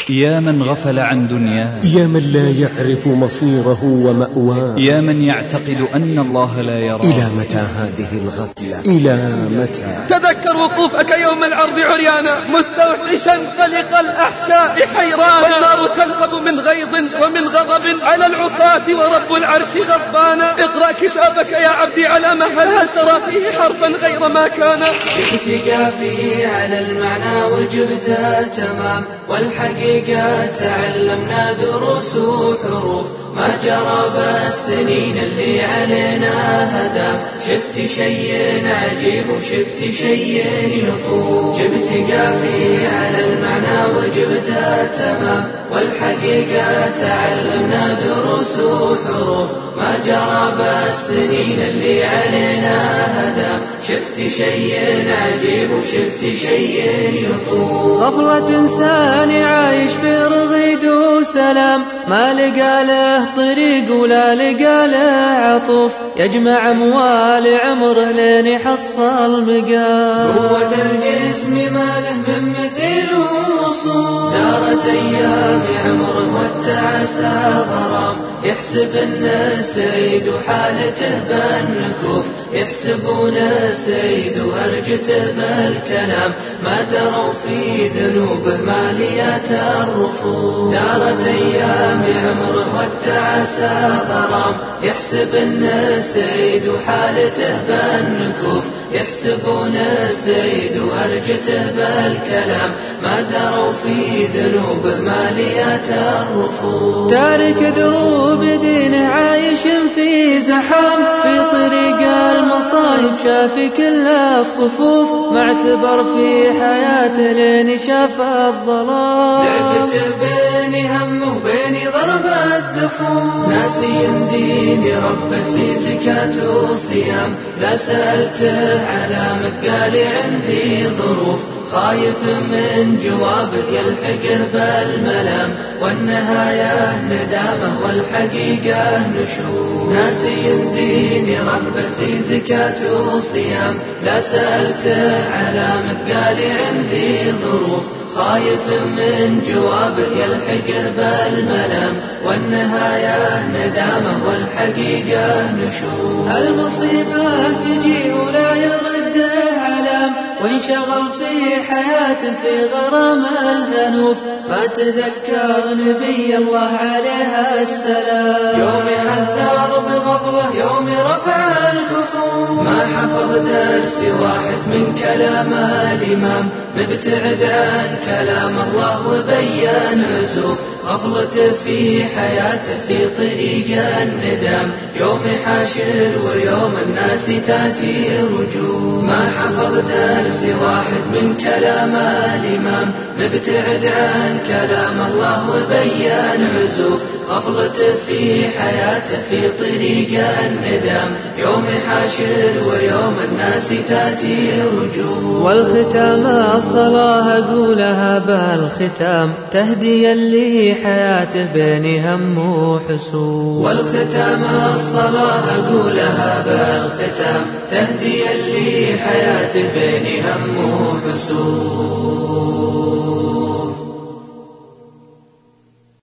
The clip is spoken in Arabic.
يا من غفل عن دنياه، يا من لا يعرف مصيره ومأواه، يا من يعتقد أن الله لا يراه. إلى متى هذه الغفلة؟ إلى متى؟ تذكر وقوفك يوم العرض عريانا مستوحشا قلق الأحشاء حيرانا، والنار تلهب من غيظ ومن غضب على العصاة ورب العرش غضبانا. اقرأ كتابك يا عبدي على مهل، هل ترى فيه حرفا غير ما كان؟ جبت كافي على المعنى وجبته تمام، والحقيقة تعلمنا دروس وحروف ما جرى بالسنين اللي علينا هدام. شفت شيء عجيب وشفت شيء يطوف، جبت كافي على المعنى وجبته تمام، والحقيقة تعلمنا دروس وحروف ما جرى بالسنين اللي علينا هدام. شفت شيء عجيب وشفت شيء يطوف. غفلة إنسان عايش في رغيد وسلام، ما لقى له طريق ولا لقى له عطوف، يجمع أموال عمره لين يحصل مقام. قوة الجسم ما له من مثيل وصول، دارت أيام عمره والتعسى غرام، يحسب الناس سعيد وحالته بالنكوف، يحسبون السعيد وهرجته بالكلام، ما دروا في ذنوبه ماليات الرفوف. دارت أيام عمره والتعسى غرام، يحسب الناس سعيد وحالته بالنكوف، يحسبون السعيد وهرجته بالكلام، ما دروا في ذنوبه ماليات الرفوف. تارك دروب دينه عايش في زحام، في طريق المصايب شاف كل الصفوف، ما اعتبر في حياته لين شاف الظلام. لعبته بيني هم وبيني ضرب الدفوف، ناسي دين ربه في زكاة وصيام، لا سألته على مقالي عندي ظروف، خايف من جوابه يلحقه بالملام، والنهاية ندامة والحقيقة نشوف. ناسي دين ربه في زكاة وصيام، لا سألته على مقالي عندي ظروف، خايف من جوابه يلحقه بالملام، والنهاية ندامة والحقيقة نشوف. المصيبة تجي ولا يرده علام، وانشغل في حياته في غرام الذنوف، ما تذكر نبي الله عليه السلام. يوم حذر بغفلة يوم رفع الكفوف، ما حفظ درس واحد من كلام الإمام، مبتعد عن كلام الله وبين عزوف، غفلته في حياته في طريق الندام، يوم حاشر ويوم الناس تاتي رجوع. ما حفظ درس واحد من كلام الإمام، مبتعد عن كلام الله وبين عزوف، غفلته في حياته في طريق الندام، يوم حاشر ويوم الناس تاتي رجوع. والختام الصلاة أقولها بالختام، تهديا لحياته بين هم وحسود. والختام الصلاة أقولها بالختام، تهديا لحياته بين هم وحسود.